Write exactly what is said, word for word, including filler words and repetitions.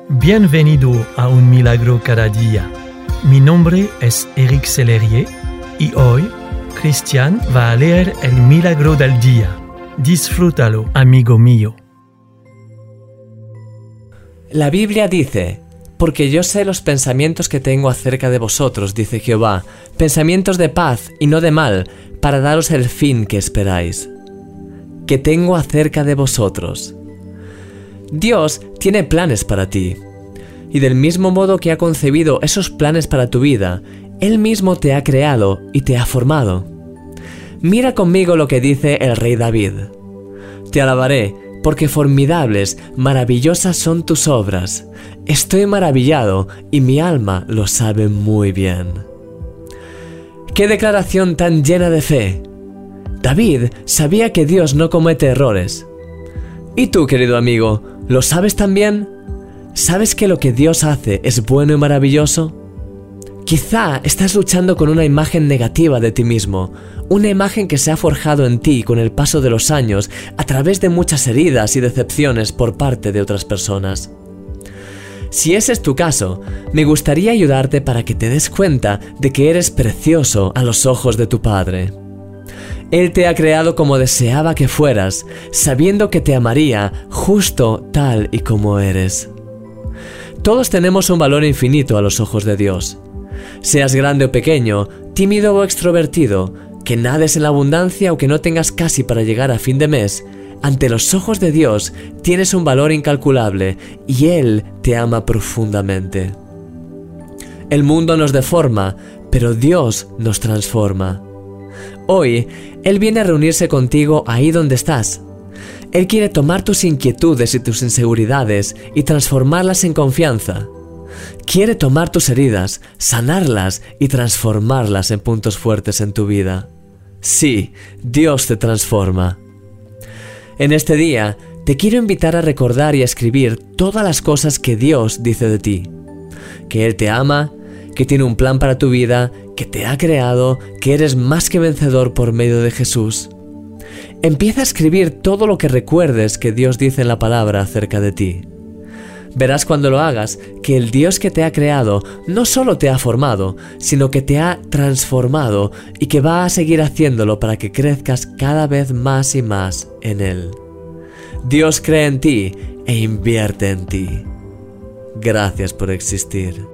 Bienvenido a Un Milagro Cada Día. Mi nombre es Eric Sellerier y hoy Cristian va a leer el Milagro del Día. Disfrútalo, amigo mío. La Biblia dice: porque yo sé los pensamientos que tengo acerca de vosotros, dice Jehová, pensamientos de paz y no de mal, para daros el fin que esperáis. Que tengo acerca de vosotros. Dios tiene planes para ti. Y del mismo modo que ha concebido esos planes para tu vida, Él mismo te ha creado y te ha formado. Mira conmigo lo que dice el rey David. Te alabaré, porque formidables, maravillosas son tus obras. Estoy maravillado y mi alma lo sabe muy bien. ¡Qué declaración tan llena de fe! David sabía que Dios no comete errores. ¿Y tú, querido amigo, lo sabes también? ¿Sabes que lo que Dios hace es bueno y maravilloso? Quizá estás luchando con una imagen negativa de ti mismo, una imagen que se ha forjado en ti con el paso de los años a través de muchas heridas y decepciones por parte de otras personas. Si ese es tu caso, me gustaría ayudarte para que te des cuenta de que eres precioso a los ojos de tu Padre. Él te ha creado como deseaba que fueras, sabiendo que te amaría justo tal y como eres. Todos tenemos un valor infinito a los ojos de Dios. Seas grande o pequeño, tímido o extrovertido, que nades en la abundancia o que no tengas casi para llegar a fin de mes, ante los ojos de Dios tienes un valor incalculable y Él te ama profundamente. El mundo nos deforma, pero Dios nos transforma. Hoy, Él viene a reunirse contigo ahí donde estás. Él quiere tomar tus inquietudes y tus inseguridades y transformarlas en confianza. Quiere tomar tus heridas, sanarlas y transformarlas en puntos fuertes en tu vida. Sí, Dios te transforma. En este día, te quiero invitar a recordar y a escribir todas las cosas que Dios dice de ti. Que Él te ama, que tiene un plan para tu vida, que te ha creado, que eres más que vencedor por medio de Jesús. Empieza a escribir todo lo que recuerdes que Dios dice en la palabra acerca de ti. Verás cuando lo hagas que el Dios que te ha creado no solo te ha formado, sino que te ha transformado y que va a seguir haciéndolo para que crezcas cada vez más y más en Él. Dios cree en ti e invierte en ti. Gracias por existir.